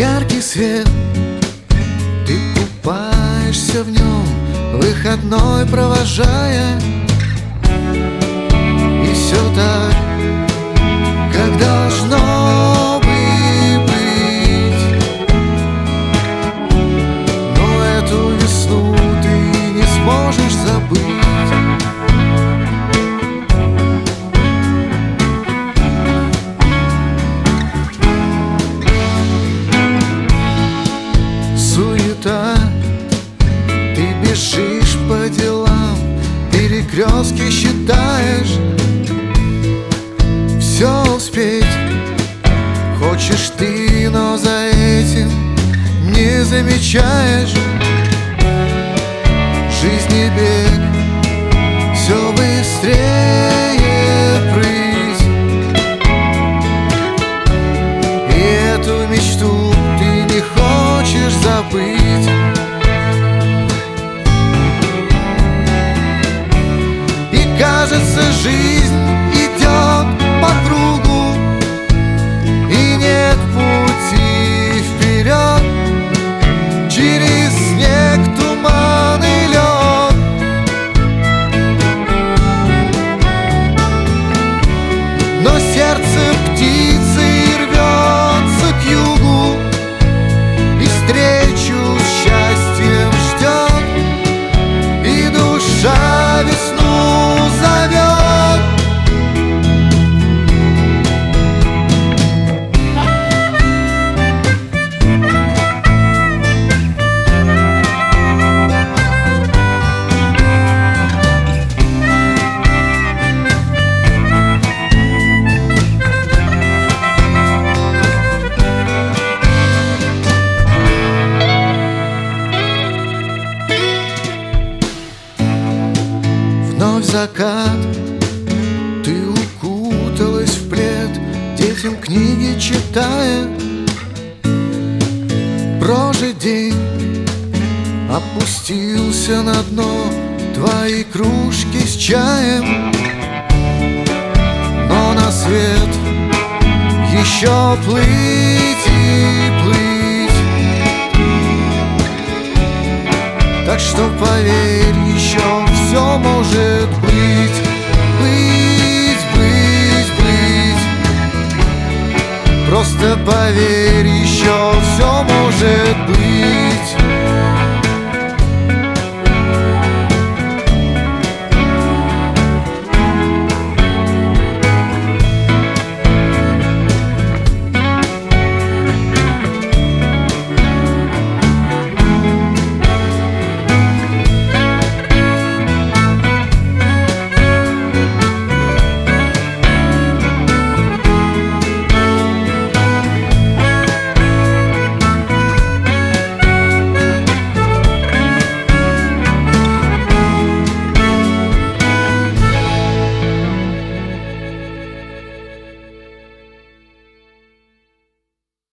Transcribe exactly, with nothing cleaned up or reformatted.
яркий свет, ты купаешься в нем, выходной провожая. И все так, как должно бы быть. Но эту весну ты не сможешь забыть. Суета, ты бежишь по делам, перекрестки считаешь, все успеть хочешь ты, но за этим не замечаешь. Жизни бег, все быстрее прыть, и эту мечту ты не хочешь забыть. И кажется, жизнь идет по кругу, и нет пути вперед. Через снег, туман и лед но сердце птицы рвется к югу, и встречу с счастьем ждет, и душа весну зовет. Вновь закат, ты укуталась в плед, детям книги читая. Прожить день опустился на дно твои кружки с чаем, но на свет еще плыть и плыть. Так что поверь, еще все может быть, быть, быть, быть. Просто поверь, еще все может быть.